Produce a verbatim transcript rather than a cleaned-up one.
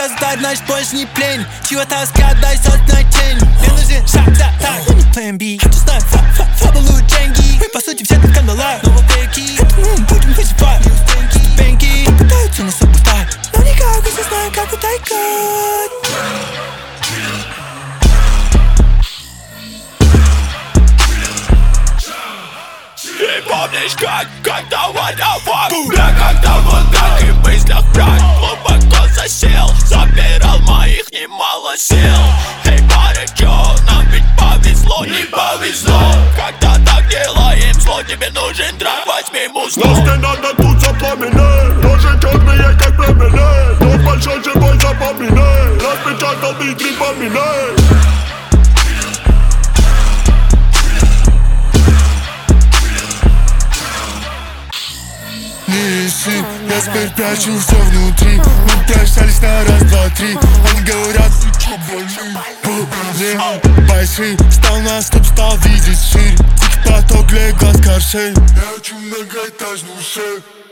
задать, значит больше не плень. Чего таскать, дай сознать тень. Мне нужен шаг, да, так, ну не план би. Хочу знать, фабулу деньги. Мы по сути все тут кандала, но вот пеки. Мы будем выживать, ступеньки. Пытаются нас опускать, но никак уже знаю, как утайкать. И помнишь как, когда водовок бля, когда вот так и в мыслях брак глубоко засел, забирал моих немало сил. Эй, парень, нам ведь повезло, не повезло. Когда так делаем зло, тебе нужен драк, возьми музло. Нас не надо тут запоминай, ножи черные как племеней. Но большой живой запоминай, распечатал и припоминай. Я теперь прячу все внутри. Мы прощались на раз, два, три. Они говорят, ты чё больный? Большой стал на стоп, стал видеть шире. Поток легас каршей. Я хочу многоэтажную шею.